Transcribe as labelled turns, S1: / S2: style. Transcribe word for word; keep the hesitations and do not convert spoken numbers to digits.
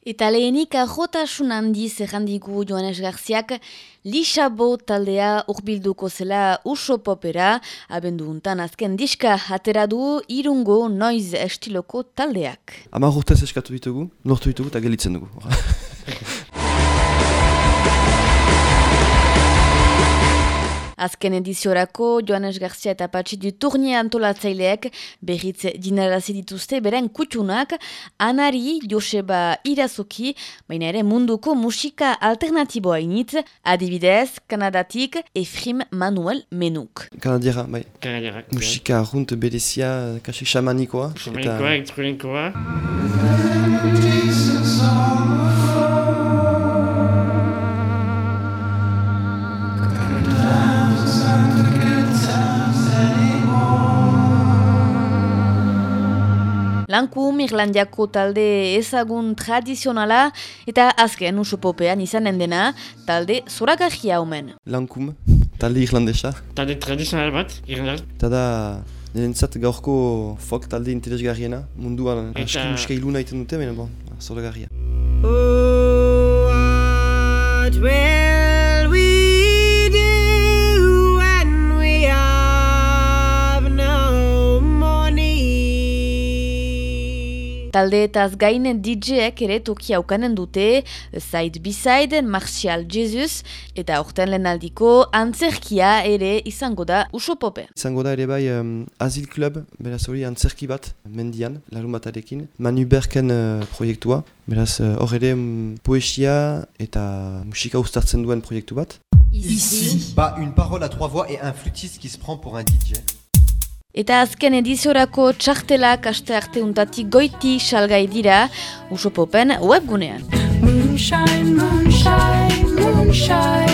S1: Eta lehenik ahotasun handiz errandigu Joanes Garziak, Lixabo taldea urbilduko zela Uso Popera, abendu untan azken diska atera du Irungo noiz estiloko taldeak.
S2: Hamar urtez eskatu ditugu, lortu ditugu eta gelitzen dugu.
S1: Azken ediziorako Joanes Garzia eta Patxi du Tournier antolatzaileek berriz dinarazi dituzte beren kutxunak, Anari, Joseba Irazoki, baina ere munduko musika alternatiboa initz, adibidez, Kanadatik Efrim Manuel Menuk.
S2: Kanadiera, bai.
S3: Kanadiera.
S2: Musika arrunt berezia, kasi shamanikoa.
S3: Shamanikoa, elektronikoa.
S1: Lankum Irlandiako talde ezagun tradizionala eta azken Uso Popean izanen dena talde zoragarria omen.
S2: Lankum, talde irlandesa.
S3: Talde tradizional bat, irlandar.
S2: Eta da, nirentzat gaurko folk talde interesgarriena, munduan aski musika iluna iten dute, baina bon, zoragarria.
S4: Oh, what will we do when we have no money?
S1: Taldeetaz gain D J-ek ere tokia ukanen dute, Side Beside, Martial Jesus, eta aurten lehenaldiko antzerkia ere izango da Uso Pope.
S2: Izango da ere bai um, Azil Club, beraz hori antzerki bat, mendian, larun batarekin. Manu Berken uh, proiektua, beraz hor uh, ere um, poesia eta musika uztartzen duen proiektu bat.
S5: Ici, pas une parole à trois voix et un flûtiste qui se prend pour un D J.
S1: Eta azken ediziorako txartelak aste arte untatik goiti salgai dira Uso Popen webgunean.
S6: Moonshine, moonshine, moonshine.